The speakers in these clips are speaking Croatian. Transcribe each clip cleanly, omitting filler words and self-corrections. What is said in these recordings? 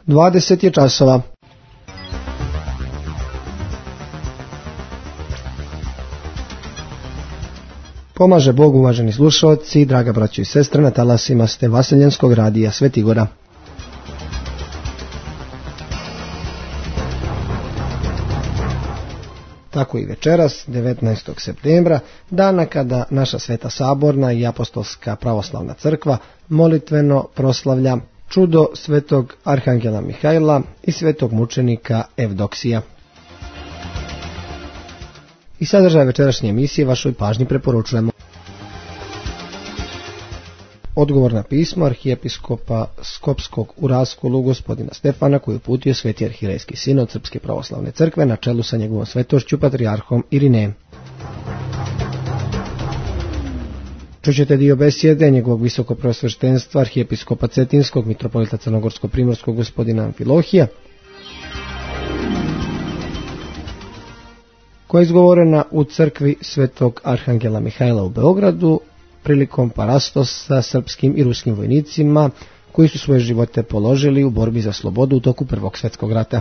20 je časova. Pomaže Bog, uvaženi slušalci, draga braćo i sestre, na talasima ste Vaseljenskog radija Svetigora. Tako i večeras, 19. septembra, dana kada naša Sveta Saborna i Apostolska pravoslavna crkva molitveno proslavlja čudo svetog Arhangela Mihajla i svetog mučenika Evdoksija. I sadržaj večerašnje emisije vašoj pažnji preporučujemo. Odgovor na pismo arhijepiskopa Skopskog u Raskolu gospodina Stefana, koji uputio Sveti arhirejski sinod Srpske pravoslavne crkve na čelu sa njegovom svetošću patrijarhom Irinejem. Čućete dio besjede njegovog visokopreosveštenstva arhijepiskopa Cetinskog mitropolita Crnogorsko-primorskog gospodina Amfilohija, koja je izgovorena u crkvi svetog Arhangela Mihajla u Beogradu prilikom parastos sa srpskim i ruskim vojnicima koji su svoje živote položili u borbi za slobodu u toku Prvog svjetskog rata.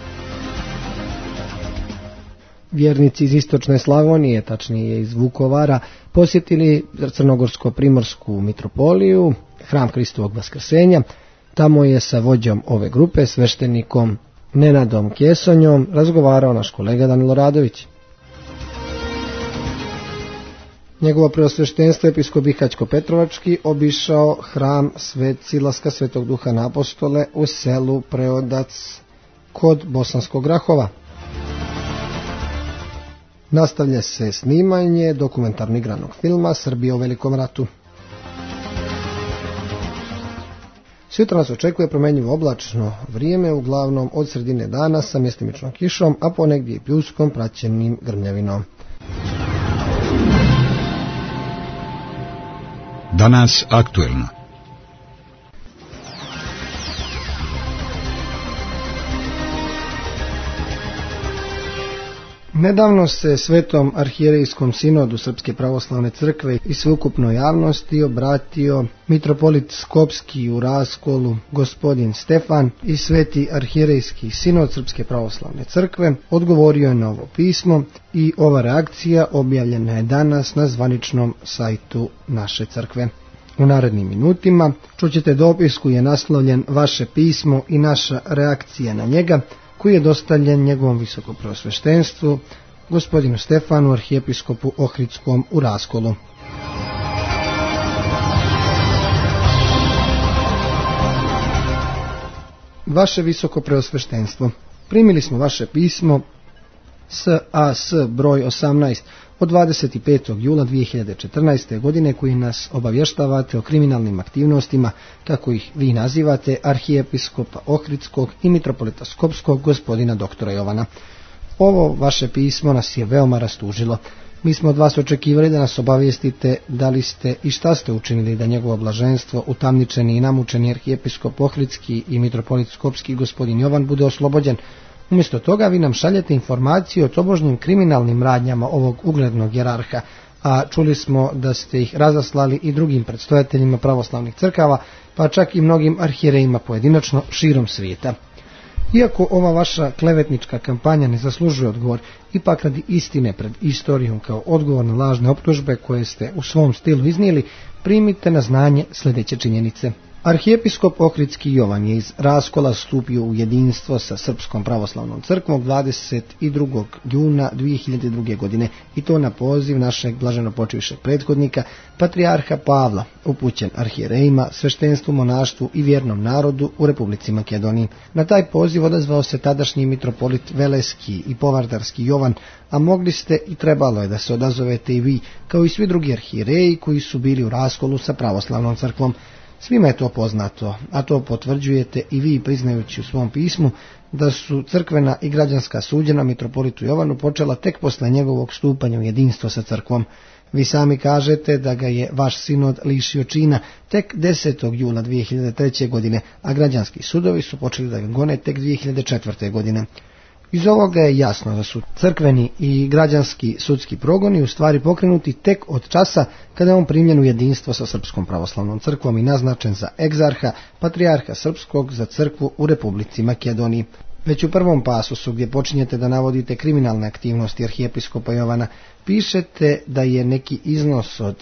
Vjernici iz istočne Slavonije, tačnije iz Vukovara, posjetili Crnogorsko-primorsku mitropoliju, hram Hristovog Vaskrsenja. Tamo je sa vođom ove grupe, sveštenikom Nenadom Kjesonjom, razgovarao naš kolega Danilo Radović. Njegovo preosveštenstvo episkop Bihaćko-Petrovački obišao hram Silaska Svetog Duha na Apostole u selu Preodac kod Bosanskog Grahova. Nastavlja se snimanje dokumentarno igranog filma Srbija u Velikom ratu. Sutra nas očekuje promjenjivo oblačno vrijeme, uglavnom od sredine dana sa mjestimičnom kišom, a ponegdje i pljuskom praćenim grmljavinom. Danas aktuelno. Nedavno se Svetom arhijerejskom sinodu Srpske pravoslavne crkve i sveukupnoj javnosti obratio mitropolit Skopski u Raskolu gospodin Stefan i Sveti arhijerejski sinod Srpske pravoslavne crkve odgovorio je na ovo pismo i ova reakcija objavljena je danas na zvaničnom sajtu naše crkve. U narednim minutima čućete dopis koji je naslovljen Vaše pismo i naša reakcija na njega, koji je dostavljen njegovom visokopreosveštenstvu, gospodinu Stefanu, arhijepiskopu Ohridskom u Raskolu. Vaše visokopreosveštenstvo, primili smo vaše pismo SAS broj 18 od 25. jula 2014. godine koji nas obavještavate o kriminalnim aktivnostima, kako ih vi nazivate, arhijepiskopa Ohridskog i mitropolita Skopskog gospodina doktora Jovana. Ovo vaše pismo nas je veoma rastužilo. Mi smo od vas očekivali da nas obavijestite da li ste i šta ste učinili da njegovo blaženstvo, utamničeni i namučeni arhijepiskop Ohridski i mitropolit Skopski gospodin Jovan bude oslobođen. Umjesto toga vi nam šaljete informaciju o tobožnjim kriminalnim radnjama ovog uglednog jerarha, a čuli smo da ste ih razaslali i drugim predstojateljima pravoslavnih crkava, pa čak i mnogim arhijerejima pojedinačno širom svijeta. Iako ova vaša klevetnička kampanja ne zaslužuje odgovor, ipak radi istine pred istorijom kao odgovor na lažne optužbe koje ste u svom stilu iznijeli, primite na znanje sljedeće činjenice. Arhijepiskop Ohridski Jovan je iz Raskola stupio u jedinstvo sa Srpskom pravoslavnom crkvom 22. juna 2002. godine i to na poziv našeg blaženopočivšeg prethodnika, patrijarha Pavla, upućen arhijerejima, sveštenstvu, monaštvu i vjernom narodu u Republici Makedoniji. Na taj poziv odazvao se tadašnji mitropolit Veleski i Povardarski Jovan, a mogli ste i trebalo je da se odazovete i vi, kao i svi drugi arhijereji koji su bili u Raskolu sa pravoslavnom crkvom. Svima je to poznato, a to potvrđujete i vi priznajući u svom pismu da su crkvena i građanska suđena mitropolitu Jovanu počela tek posle njegovog stupanja u jedinstvo sa crkvom. Vi sami kažete da ga je vaš sinod lišio čina tek 10. jula 2003. godine, a građanski sudovi su počeli da ga gone tek 2004. godine. Iz ovoga je jasno da su crkveni i građanski sudski progoni u stvari pokrenuti tek od časa kada je on primljen u jedinstvo sa Srpskom pravoslavnom crkvom i naznačen za egzarha, patrijarha srpskog za crkvu u Republici Makedoniji. Već u prvom pasusu gdje počinjete da navodite kriminalne aktivnosti arhijepiskopa Jovana, pišete da je neki iznos od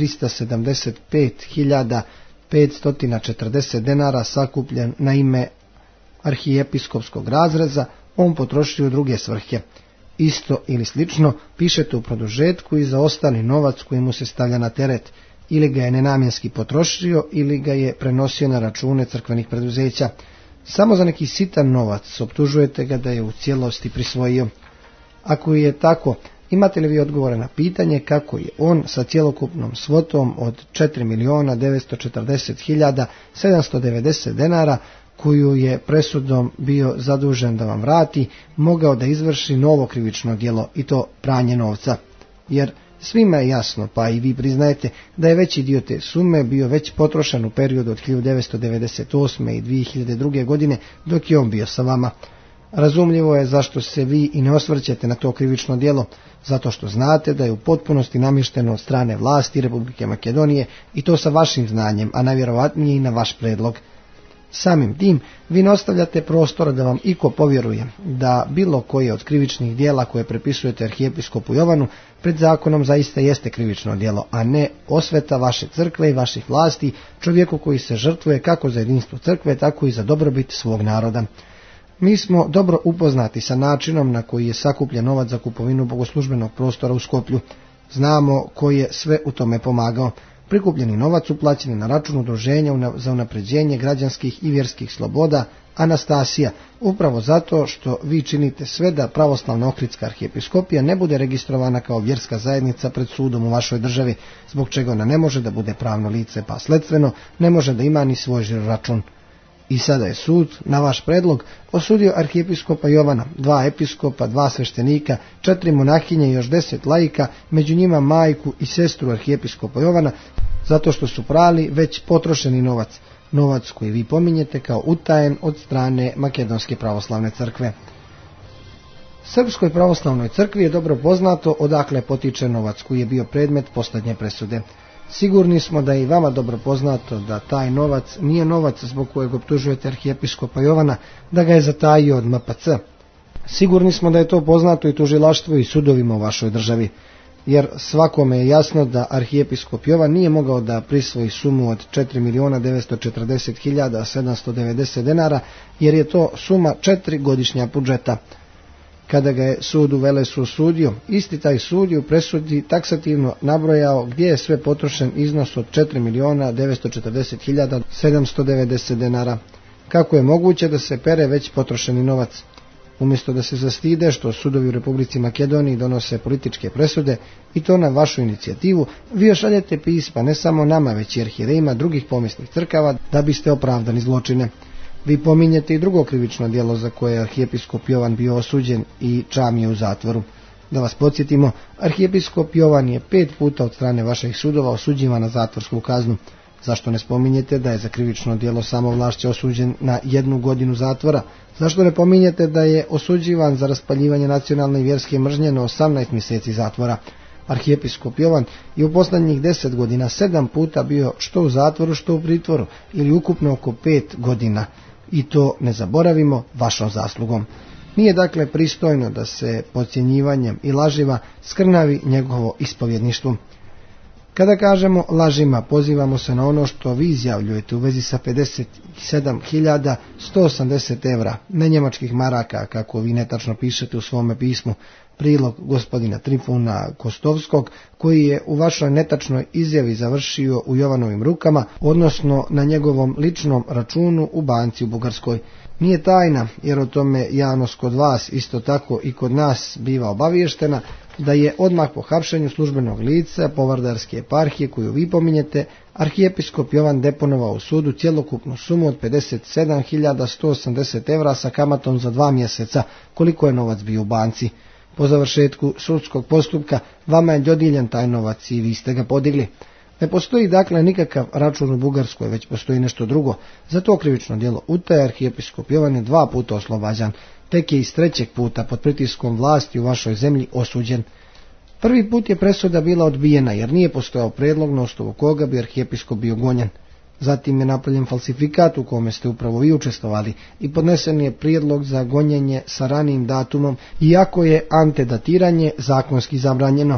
375.540 denara sakupljen na ime arhijepiskopskog razreza, on potrošio u druge svrhe. Isto ili slično pišete u produžetku i za ostali novac koji mu se stavlja na teret, ili ga je nenamjenski potrošio ili ga je prenosio na račune crkvenih preduzeća. Samo za neki sitan novac optužujete ga da je u cijelosti prisvojio. Ako je tako, imate li vi odgovore na pitanje kako je on sa cjelokupnom svotom od 4.940.790 denara koju je presudom bio zadužen da vam vrati, mogao da izvrši novo krivično djelo, i to pranje novca? Jer svima je jasno, pa i vi priznajete, da je veći dio te sume bio već potrošen u periodu od 1998. i 2002. godine dok je on bio sa vama. Razumljivo je zašto se vi i ne osvrćete na to krivično djelo, zato što znate da je u potpunosti namješteno od strane vlasti Republike Makedonije, i to sa vašim znanjem, a najvjerovatnije i na vaš predlog. Samim tim, vi ne ostavljate prostora da vam iko povjeruje da bilo koje od krivičnih djela koje prepisujete arhijepiskopu Jovanu pred zakonom zaista jeste krivično djelo, a ne osveta vaše crkve i vaših vlasti, čovjeku koji se žrtvuje kako za jedinstvo crkve, tako i za dobrobit svog naroda. Mi smo dobro upoznati sa načinom na koji je sakupljen novac za kupovinu bogoslužbenog prostora u Skoplju. Znamo ko je sve u tome pomagao. Prikupljeni novac uplaćen je na račun udruženja za unapređenje građanskih i vjerskih sloboda Anastasija, upravo zato što vi činite sve da pravoslavna Ohridska arhijepiskopija ne bude registrovana kao vjerska zajednica pred sudom u vašoj državi, zbog čega ona ne može da bude pravno lice, pa sledstveno ne može da ima ni svoj žiroračun. I sada je sud, na vaš predlog, osudio arhijepiskopa Jovana, 2 episkopa, 2 sveštenika, 4 monahinje i još 10 laika, među njima majku i sestru arhijepiskopa Jovana, zato što su prali već potrošeni novac koji vi pominjete kao utajen od strane Makedonske pravoslavne crkve. Srpskoj pravoslavnoj crkvi je dobro poznato odakle potiče novac koji je bio predmet posljednje presude. Sigurni smo da je i vama dobro poznato da taj novac nije novac zbog kojeg optužujete arhijepiskopa Jovana, da ga je zatajio od MPC. Sigurni smo da je to poznato i tužilaštvu i sudovima u vašoj državi, jer svakome je jasno da arhijepiskop Jovan nije mogao da prisvoji sumu od 4.940.790 denara, jer je to suma 4 godišnja budžeta. Kada ga je sud u Velesu osudio, isti taj sud je u presudi taksativno nabrojao gdje je sve potrošen iznos od 4.940.790 denara. Kako je moguće da se pere već potrošeni novac? Umjesto da se zastide što sudovi u Republici Makedoniji donose političke presude, i to na vašu inicijativu, vi još šaljete pisma ne samo nama, već i arhierejima drugih pomisnih crkava da biste opravdani zločine. Vi pominjete i drugo krivično djelo za koje je arhijepiskop Jovan bio osuđen i čam je u zatvoru. Da vas podsjetimo, arhijepiskop Jovan je 5 puta od strane vaših sudova osuđivan na zatvorsku kaznu. Zašto ne spominjete da je za krivično djelo samovlašće osuđen na 1 godinu zatvora? Zašto ne pominjete da je osuđivan za raspaljivanje nacionalne i vjerske mržnje na 18 mjeseci zatvora? Arhijepiskop Jovan je u posljednjih 10 godina 7 puta bio što u zatvoru, što u pritvoru, ili ukupno oko 5 godina. I to ne zaboravimo vašom zaslugom. Nije dakle pristojno da se podcjenjivanjem i lažima skrnavi njegovo ispovjedništvo. Kada kažemo lažima, pozivamo se na ono što vi izjavljujete u vezi sa 57.180 evra, ne njemačkih maraka, kako vi netačno pišete u svome pismu, prilog gospodina Trifuna Kostovskog, koji je u vašoj netačnoj izjavi završio u Jovanovim rukama, odnosno na njegovom ličnom računu u banci u Bugarskoj. Nije tajna, jer o tome javnost kod vas isto tako i kod nas biva obaviještena, da je odmah po hapšenju službenog lica Povardarske eparhije koju vi pominjete, arhijepiskop Jovan deponovao u sudu cjelokupnu sumu od 57.180 evra sa kamatom za 2 mjeseca, koliko je novac bio u banci. Po završetku sudskog postupka vama je dodijeljen taj novac i vi ste ga podigli. Ne postoji dakle nikakav račun u Bugarskoj, već postoji nešto drugo. Za to krivično djelo utaje arhijepiskop Jovan je 2 puta oslobađan, tek je iz 3. puta pod pritiskom vlasti u vašoj zemlji osuđen. Prvi put je presuda bila odbijena jer nije postojao prijedlog na osnovu koga bi arhijepiskop bio gonjen. Zatim je napravljen falsifikat u kome ste upravo vi učestvovali i podnesen je prijedlog za gonjenje sa ranijim datumom, iako je antedatiranje zakonski zabranjeno.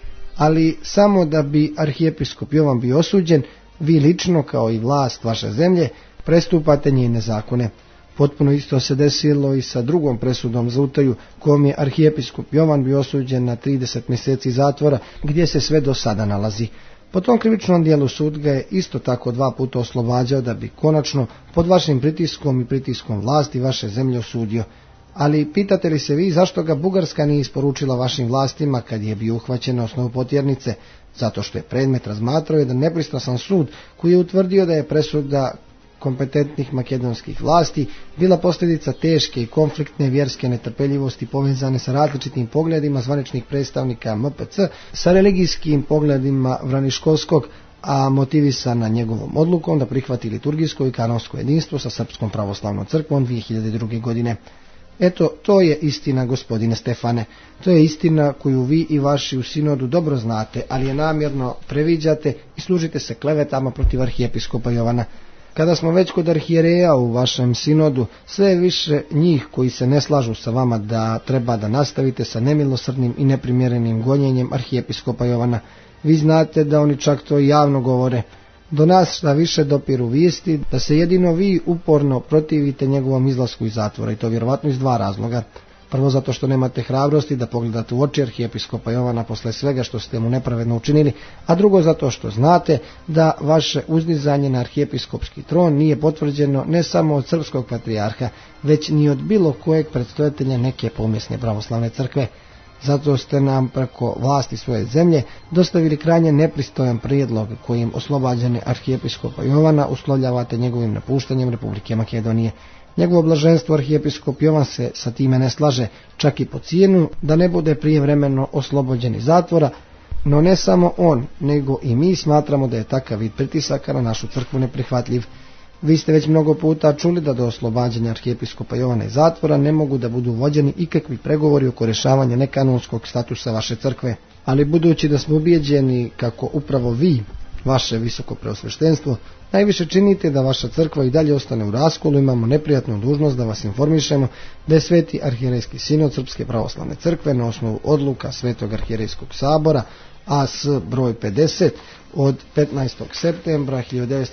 Ali samo da bi arhijepiskop Jovan bio osuđen, vi lično kao i vlast vaše zemlje prestupate njene zakone. Potpuno isto se desilo i sa drugom presudom za utaju kojom je arhijepiskop Jovan bio osuđen na 30 mjeseci zatvora gdje se sve do sada nalazi. Po tom krivičnom dijelu sud ga je isto tako 2 puta oslobađao da bi konačno pod vašim pritiskom i pritiskom vlasti vaše zemlje osudio. Ali pitate li se vi zašto ga Bugarska nije isporučila vašim vlastima kad je bio uhvaćen na osnovu potjernice? Zato što je predmet razmatrao jedan nepristrasan sud koji je utvrdio da je presuda kompetentnih makedonskih vlasti bila posljedica teške i konfliktne vjerske netrpeljivosti povezane sa različitim pogledima zvaničnih predstavnika MPC, sa religijskim pogledima Vraniškovskog, a motivisana njegovom odlukom da prihvati liturgijsko i kanonsko jedinstvo sa Srpskom pravoslavnom crkvom 2002. godine. Eto, to je istina, gospodine Stefane. To je istina koju vi i vaši u sinodu dobro znate, ali je namjerno previđate i služite se klevetama protiv arhijepiskopa Jovana. Kada smo već kod arhijereja u vašem sinodu, sve je više njih koji se ne slažu sa vama da treba da nastavite sa nemilosrdnim i neprimjerenim gonjenjem arhijepiskopa Jovana. Vi znate da oni čak to javno govore. Do nas šta više dopiru vijesti da se jedino vi uporno protivite njegovom izlasku iz zatvora, i to vjerovatno iz 2 razloga. Prvo zato što nemate hrabrosti da pogledate u oči arhijepiskopa Jovana posle svega što ste mu nepravedno učinili, a drugo zato što znate da vaše uzdizanje na arhijepiskopski tron nije potvrđeno ne samo od srpskog patrijarha, već ni od bilo kojeg predstojatelja neke pomjesne pravoslavne crkve. Zato ste nam preko vlasti svoje zemlje dostavili krajnje nepristojan prijedlog kojim oslobađane arhijepiskopa Jovana uslovljavate njegovim napuštanjem Republike Makedonije. Njegovo blaženstvo arhijepiskop Jovan se sa time ne slaže, čak i po cijenu da ne bude prijevremeno oslobođen iz zatvora, no ne samo on, nego i mi smatramo da je takav vid pritisaka na našu crkvu neprihvatljiv. Vi ste već mnogo puta čuli da do oslobađanja arhijepiskopa Jovana iz zatvora ne mogu da budu vođeni ikakvi pregovori oko rješavanja nekanonskog statusa vaše crkve, ali budući da smo ubijeđeni kako upravo vi, vaše visoko preosveštenstvo, najviše činite da vaša crkva i dalje ostane u raskolu, imamo neprijatnu dužnost da vas informišemo da je Sveti arhijerejski sinod Srpske pravoslavne crkve na osnovu odluka Svetog arhijerejskog sabora AS broj 50 od 15. septembra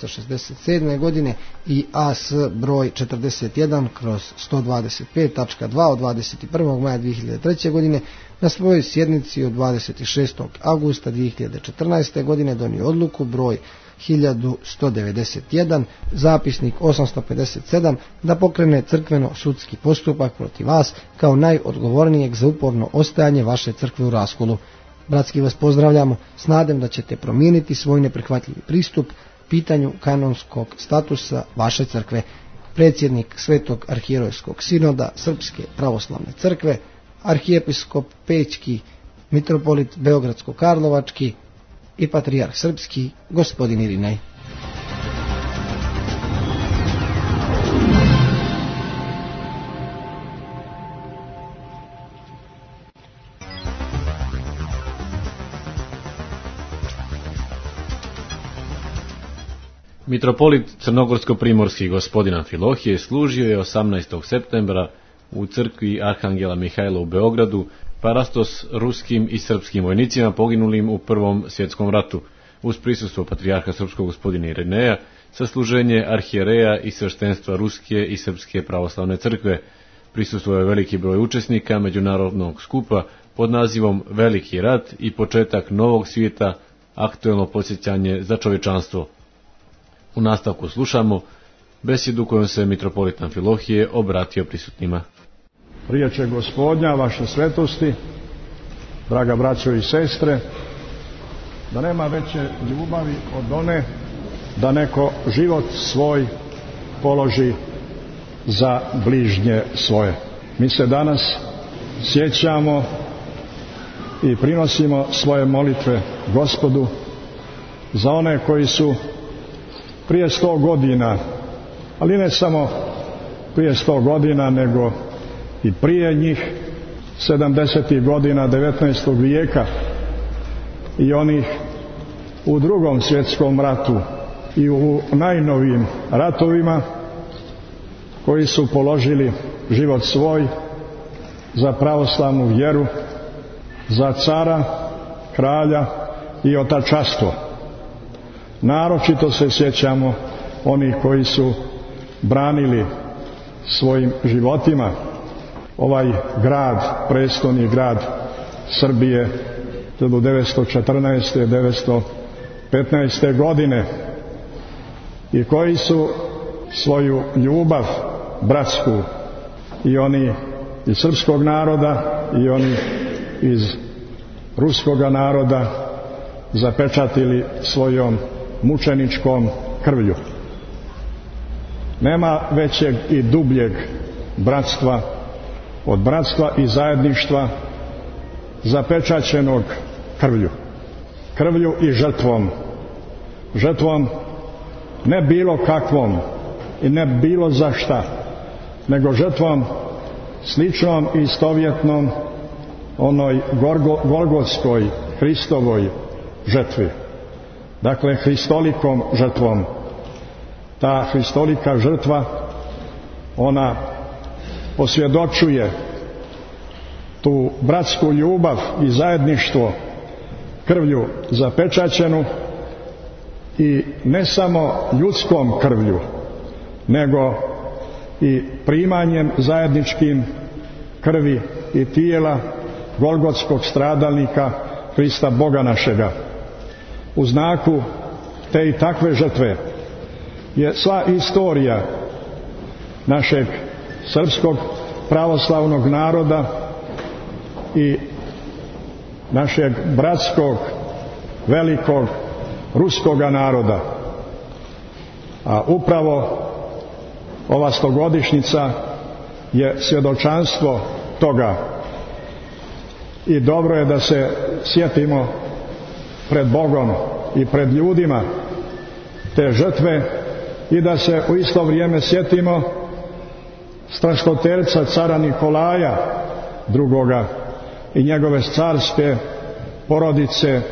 1967. godine i AS broj 41/125.2 od 21. maja 2003. godine na svojoj sjednici od 26. augusta 2014. godine donio odluku broj 1191, zapisnik 857, da pokrene crkveno-sudski postupak protiv vas kao najodgovornijeg za uporno ostajanje vaše crkve u raskolu. Bratski vas pozdravljamo s nadom da ćete promijeniti svoj neprihvatljivi pristup pitanju kanonskog statusa vaše crkve. Predsjednik Svetog arhijerejskog sinoda Srpske pravoslavne crkve, arhijepiskop Pećki, mitropolit Beogradsko-Karlovački i patrijarh srpski, gospodin Irinej. Mitropolit crnogorsko-primorski gospodin Amfilohije služio je 18. septembra u crkvi Arhangela Mihajla u Beogradu parastos ruskim i srpskim vojnicima poginulim u Prvom svjetskom ratu, uz prisustvo patrijarha srpskog gospodina Irineja, sasluženje arhijereja i sveštenstva Ruske i Srpske pravoslavne crkve. Prisustvo je veliki broj učesnika međunarodnog skupa pod nazivom Veliki rat i početak novog svijeta, aktuelno podsjećanje za čovječanstvo. U nastavku slušamo besjedu kojom se mitropolit Amfilohije obratio prisutnima. Riječ je Gospodnja, vaše svetosti, draga braćo i sestre, da nema veće ljubavi od one da neko život svoj položi za bližnje svoje. Mi se danas sjećamo i prinosimo svoje molitve Gospodu za one koji su prije 100 godina, ali ne samo prije 100 godina, nego i prije njih, 70. godina 19. vijeka i onih u Drugom svjetskom ratu i u najnovijim ratovima, koji su položili život svoj za pravoslavnu vjeru, za cara, kralja i otačastvo. Naročito se sjećamo onih koji su branili svojim životima ovaj grad, prestolni grad Srbije 1914. 1915. godine i koji su svoju ljubav bratsku, i oni iz srpskog naroda i oni iz ruskoga naroda, zapečatili svojom mučeničkom krvlju. Nema većeg i dubljeg bratstva od bratstva i zajedništva zapečaćenog krvlju. Krvlju i žrtvom. Žrtvom ne bilo kakvom i ne bilo za šta, nego žrtvom sličnom i istovjetnom onoj golgotskoj Hristovoj žrtvi. Dakle, Hristolikom žrtvom. Ta Hristolika žrtva, ona posvjedočuje tu bratsku ljubav i zajedništvo krvlju zapečaćenu, i ne samo ljudskom krvlju, nego i primanjem zajedničkim krvi i tijela golgotskog stradalnika Hrista Boga našega. U znaku te i takve žrtve je sva istorija našeg srpskog pravoslavnog naroda i našeg bratskog, velikog ruskoga naroda. A upravo ova 100-godišnjica je svjedočanstvo toga. I dobro je da se sjetimo pred Bogom i pred ljudima te žrtve i da se u isto vrijeme sjetimo strastoterca cara Nikolaja II. I njegove carske porodice.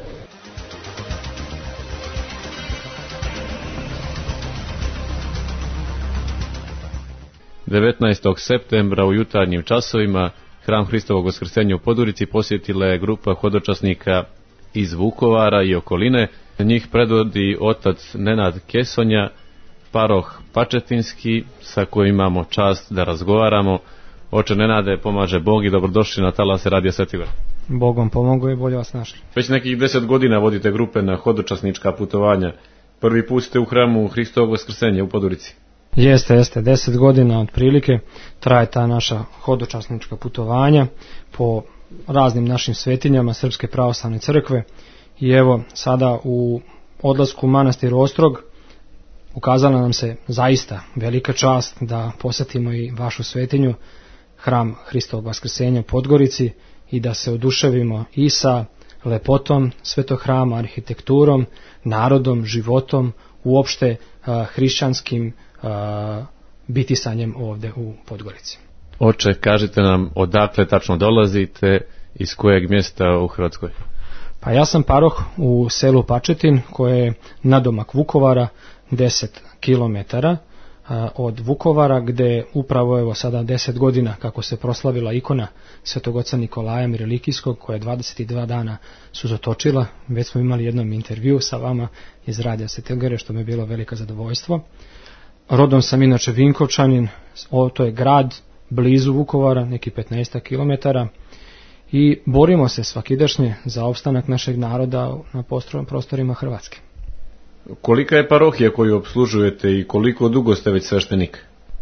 – 19. septembra u jutarnjim časovima Hram Hristovog Vaskrsenja u Podgorici posjetila je grupa hodočasnika iz Vukovara i okoline. Njih predvodi otac Nenad Kesonja, paroh Pačetinski, sa kojim imamo čast da razgovaramo. Oče Nenade, pomaže Bog i dobrodošli na talase Radija Sveti Gor. Bog vam pomogao i bolje vas našli. Već nekih 10 godina vodite grupe na hodočasnička putovanja. Prvi put ste u Hramu Hristovog Vaskrsenja u Podgorici. Jeste, 10 godina otprilike traje ta naša hodočasnička putovanja po raznim našim svetinjama Srpske pravoslavne crkve. I evo sada u odlasku u manastir Ostrog ukazala nam se zaista velika čast da posjetimo i vašu svetinju, Hram Hristovog Vaskrsenja u Podgorici, i da se oduševimo i sa lepotom svetog hrama, arhitekturom, narodom, životom, uopšte hrišćanskim bitisanjem ovdje u Podgorici. Oče, kažite nam odakle tačno dolazite, iz kojeg mjesta u Hrvatskoj? Pa ja sam paroh u selu Pačetin, koje je nadomak Vukovara, 10 kilometara od Vukovara, gdje upravo evo sada 10 godina kako se proslavila ikona Svetog oca Nikolaja Mirelikijskog, koja je 22 dana su zatočila. Već smo imali jednom intervju sa vama iz Radija Svete Gore, što mi je bilo veliko zadovoljstvo. Rodom sam inače Vinkovčanin, to je grad blizu Vukovara, neki 15 kilometara, i borimo se svakidašnje za opstanak našeg naroda na prostorima Hrvatske. Kolika je parohija koju obslužujete i koliko dugo ste već sveštenik?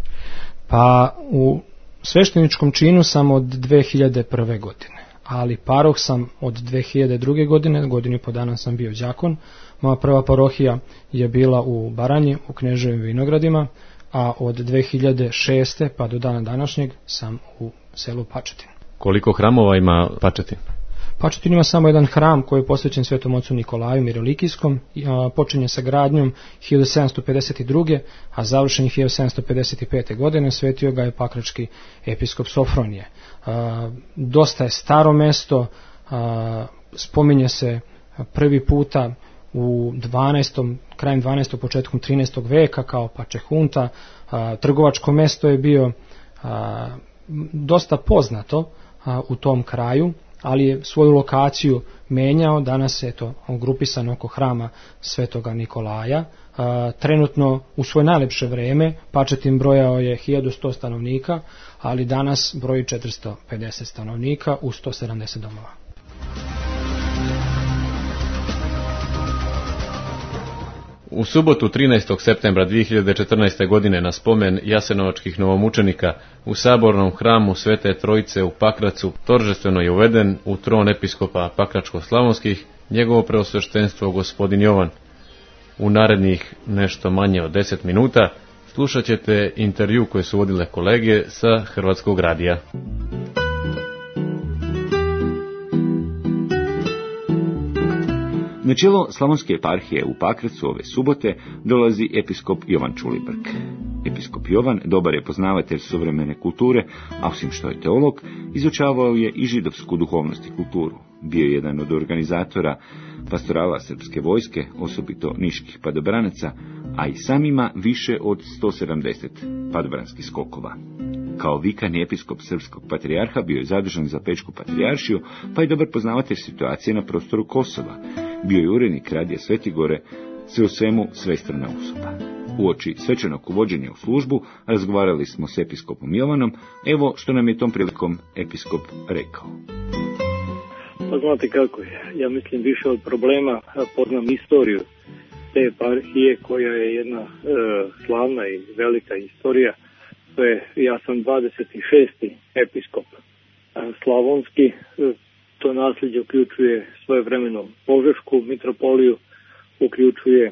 Pa u svešteničkom činu sam od 2001. godine, ali paroh sam od 2002. godine, godinu i po dana sam bio đakon. Moja prva parohija je bila u Baranji, u Kneževim Vinogradima, a od 2006. pa do dana današnjeg sam u selu Pačetin. Koliko hramova ima Pačetin? Pačetin ima samo jedan hram koji je posvećen Svetom ocu Nikolaju Mirolikijskom, počinje sa gradnjom 1752. a završen je 1755. godine, svetio ga je pakrački episkop Sofronije. Dosta je staro mesto, spominje se prvi puta u 12. krajem 12. početkom 13. veka kao Pačehunta. Trgovačko mesto je bio dosta poznato u tom kraju, ali je svoju lokaciju menjao. Danas je to grupisan oko hrama Svetoga Nikolaja. Trenutno u svoje najlepše vreme Pačetin brojao je 1100 stanovnika, ali danas broji 450 stanovnika u 170 domova. U subotu 13. septembra 2014. godine na spomen jasenovačkih novomučenika u sabornom hramu Svete Trojice u Pakracu торжествено je uveden u tron episkopa Pakračko-slavonskih njegovo preosveštenstvo gospodin Jovan. U narednih nešto manje od 10 minuta slušat ćete intervju koje su vodile kolege sa Hrvatskog radija. Na čelo Slavonske eparhije u Pakracu ove subote dolazi episkop Jovan Čulibrk. Episkop Jovan dobar je poznavatelj suvremene kulture, a osim što je teolog, izučavao je i židovsku duhovnost i kulturu. Bio je jedan od organizatora pastorala srpske vojske, osobito niških padobranaca, a i sam ima više od 170 padobranskih skokova. Kao vikan i episkop srpskog patrijarha bio je zadužen za Pečku patrijaršiju, pa je dobar poznavatelj situacije na prostoru Kosova. Bio je urednik radija Svetigore, sve u svemu svestrana osoba. Uoči svečanog uvođenja u službu razgovarali smo s episkopom Jovanom, evo što nam je tom prilikom episkop rekao. Pa znate kako je, ja mislim više od problema poznam istoriju te eparhije koja je jedna slavna i velika istorija. Ja sam 26. episkop slavonski, to nasljeđe uključuje svojevremeno Požešku mitropoliju, uključuje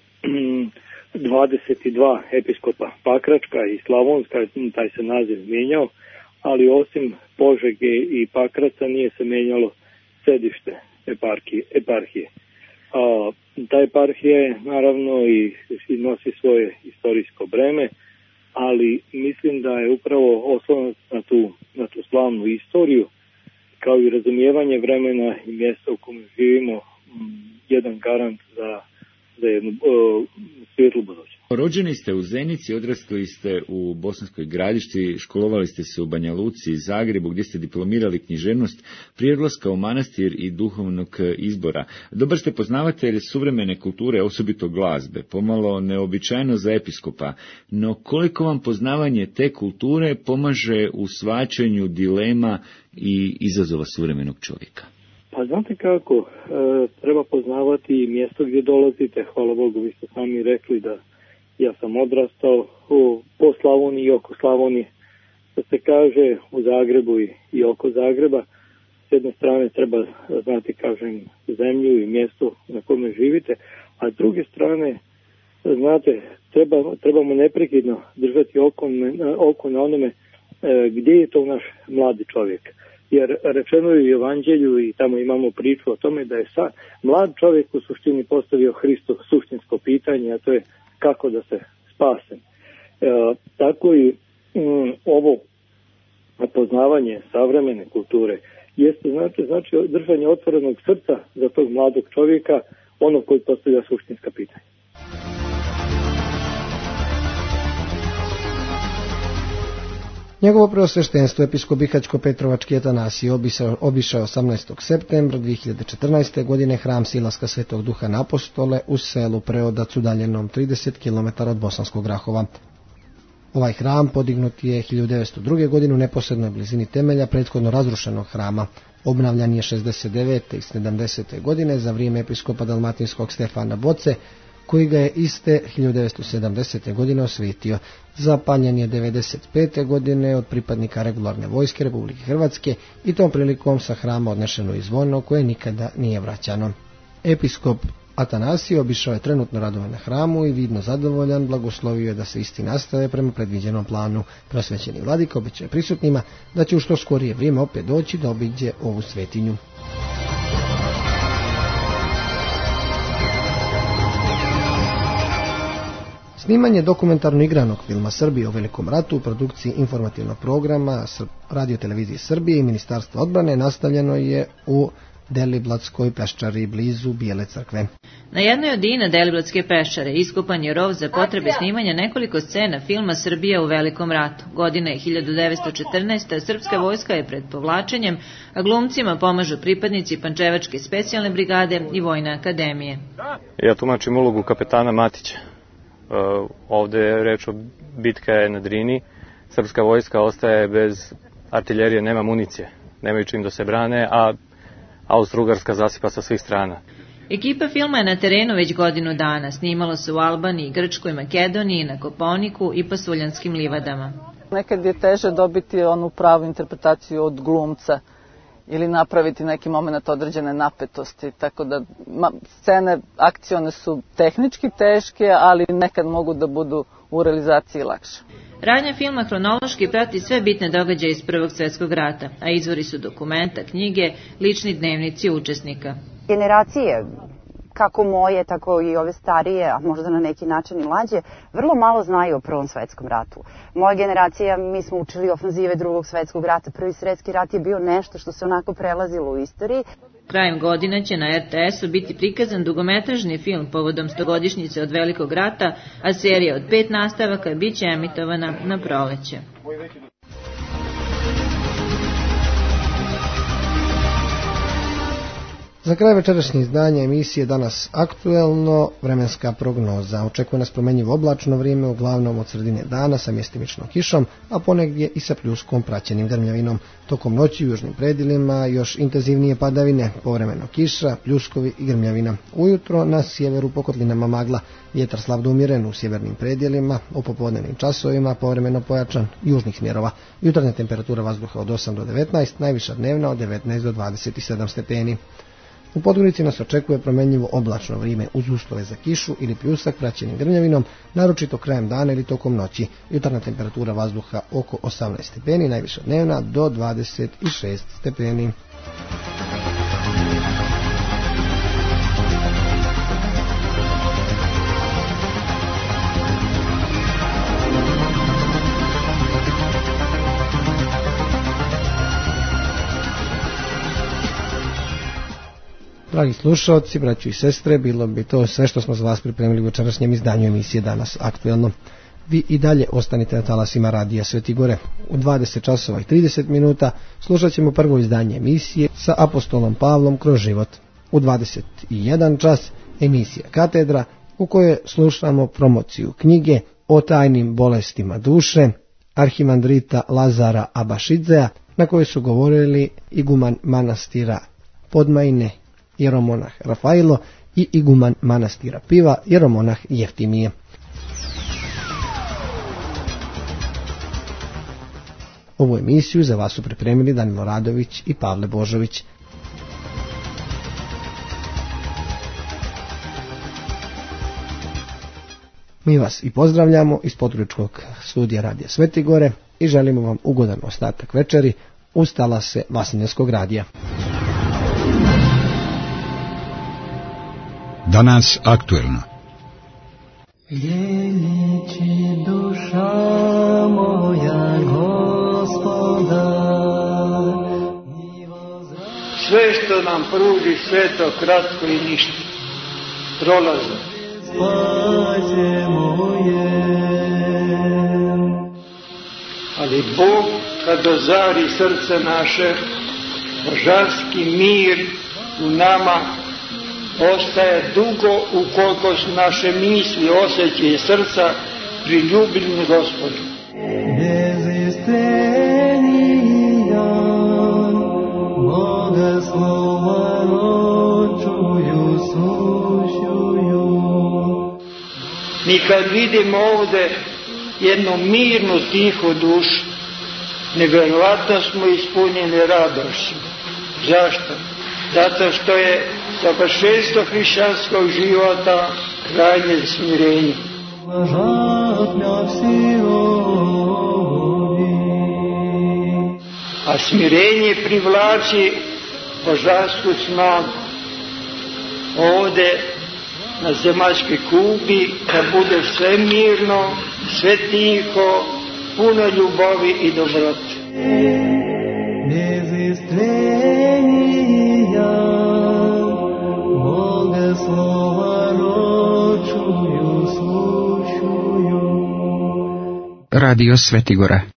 22 episkopa Pakračka i Slavonska, taj se naziv mijenjao, ali osim Požege i Pakraca nije se mijenjalo sedište eparhije. Ta eparhija je naravno i nosi svoje historijsko breme, ali mislim da je upravo oslonac na tu slavnu istoriju, kao i razumijevanje vremena i mjesta u kojem živimo, jedan garant za jednu svijetlu budućnost. Rođeni ste u Zenici, odrasli ste u Bosanskoj Gradišci, školovali ste se u Banja Luci i Zagrebu, gdje ste diplomirali književnost, prije odlaska u manastir i duhovnog izbora. Dobar ste poznavatelj suvremene kulture, osobito glazbe, pomalo neobičajno za episkopa, no koliko vam poznavanje te kulture pomaže u shvaćanju dilema i izazova suvremenog čovjeka? Pa znate kako, treba poznavati mjesto gdje dolazite. Hvala Bogu, vi ste sami rekli da ja sam odrastao po Slavoniji i oko Slavonije. Da se kaže u Zagrebu i oko Zagreba, s jedne strane treba znati, kažem, zemlju i mjesto na kome živite, a s druge strane, znate, trebamo neprekidno držati oko na onome gdje je to naš mladi čovjek. Jer rečeno je u Evanđelju i tamo imamo priču o tome da je mlad čovjek u suštini postavio Hristu suštinsko pitanje, a to je kako da se spasem. Tako i ovo poznavanje savremene kulture jeste znači držanje otvorenog srca za tog mladog čovjeka, ono koji postavlja suštinska pitanja. Njegovo preosveštenstvo episkop Bihaćko-Petrovački Atanasije obišao 18. septembra 2014. godine hram Silaska Svetog Duha na Apostole u selu Preodac udaljenom 30 km od Bosanskog Grahova. Ovaj hram podignut je 1902. godine u neposrednoj blizini temelja prethodno razrušenog hrama. Obnavljan je 69. i 70. godine za vrijeme episkopa dalmatinskog Stefana Boce, koji ga je iste 1970. godine osvetio. Zapaljen je 1995. godine od pripadnika regularne vojske Republike Hrvatske i tom prilikom sa hrama odnešeno i zvono koje nikada nije vraćano. Episkop Atanasije obišao je trenutno radove na hramu i vidno zadovoljan blagoslovio je da se isti nastave prema predviđenom planu. Prosvećeni vladika obećao je prisutnima da će u što skorije vrijeme opet doći da obiđe ovu svetinju. Snimanje dokumentarno igranog filma Srbije o Velikom ratu u produkciji informativnog programa Radio-televizije Srbije i Ministarstva odbrane nastavljeno je u Deliblatskoj peščari blizu Bijele crkve. Na jednoj od dina Deliblatske peščare iskopan je rov za potrebe snimanja nekoliko scena filma Srbija u Velikom ratu. Godina je 1914. Srpska vojska je pred povlačenjem, a glumcima pomažu pripadnici Pančevačke specijalne brigade i Vojne akademije. Ja tumačim ulogu kapetana Matića. Ovde je reč o bitka je na Drini. Srpska vojska ostaje bez artiljerije, nema municije, nemaju čim da se brane, a Austro-Ugarska zasipa sa svih strana. Ekipa filma je na terenu već godinu dana. Snimalo se u Albaniji, Grčkoj, Makedoniji, na Kopaoniku i Pasuljanskim livadama. Nekad je teže dobiti onu pravu interpretaciju od glumca ili napraviti neki moment određene napetosti, tako da scene akcione su tehnički teške, ali nekad mogu da budu u realizaciji lakše. Radnja filma hronološki prati sve bitne događaje iz Prvog svjetskog rata, a izvori su dokumenta, knjige, lični dnevnici učesnika. Generacije, kako moje, tako i ove starije, a možda na neki način i mlađe, vrlo malo znaju o Prvom svjetskom ratu. Moja generacija, mi smo učili ofanzive Drugog svjetskog rata. Prvi svjetski rat je bio nešto što se onako prelazilo u istoriji. Krajem godina će na RTS-u biti prikazan dugometražni film povodom 100-godišnjice od Velikog rata, a serija od 5 nastavaka bit će emitovana na proleće. Za kraj večerašnje izdanje emisije Danas aktuelno, vremenska prognoza. Očekuje nas promjenjivo oblačno vrijeme, uglavnom od sredine dana sa mjestimičnom kišom, a ponegdje i sa pljuskom praćenim grmljavinom. Tokom noći u južnim predjelima još intenzivnije padavine, povremeno kiša, pljuskovi i grmljavina. Ujutro na sjeveru po kotlinama magla, vjetar slab do umjeren u sjevernim predjelima, u popodnevnim časovima povremeno pojačan južnih smjerova. Jutarnja temperatura vazduha od 8 do 19, najviša dnevna od 19 do 27 stepeni. U Podgorici nas očekuje promjenjivo oblačno vrijeme uz uslove za kišu ili pljusak praćenim grmljavinom, naročito krajem dana ili tokom noći. Jutarnja temperatura vazduha oko 18 stepeni, najviša dnevna do 26 stepeni. Dragi slušalci, braćo i sestre, bilo bi to sve što smo za vas pripremili u večerašnjem izdanju emisije Danas aktuelno. Vi i dalje ostanite na talasima Radija Sveti Gore. U 20 časova i 30 minuta slušat ćemo prvo izdanje emisije sa apostolom Pavlom kroz život. U 21 čas emisija Katedra u kojoj slušamo promociju knjige o tajnim bolestima duše arhimandrita Lazara Abašidzea, na kojoj su govorili iguman manastira Podmajne jeromonah Rafailo i iguman manastira Piva jeromonah Jeftimije. Ovu emisiju za vas su pripremili Danilo Radović i Pavle Božović. Mi vas i pozdravljamo iz Podgoričkog studija Radija Sveti Gore i želimo vam ugodan ostatak večeri uz talase Vasiljanskog radija. Danas aktuelno. Ljeći duša moja Gospoda. Sve što nam pruži sveto, kratko i ništa. Prolazno. Spaće moje. Ali Bog kad ozari srce naše, božanski mir u nama ostaje dugo ukoliko su naše misli, osjećaje i srca priljubljeni Gospodu. Bez istenija Boga slova čuju, slušuju. Mi kad vidimo ovde jednu mirnu, tihu dušu, nevjerovatno smo ispunjeni radošću. Zašto? Zato što je savršenstvo hrišćanskog života, krajnje smirenje. A smirenje privlači božansku snagu. Ovde na zemaljskoj kugli da bude sve mirno, sve tiho, puno ljubavi i dobrote. Radio Svetigora.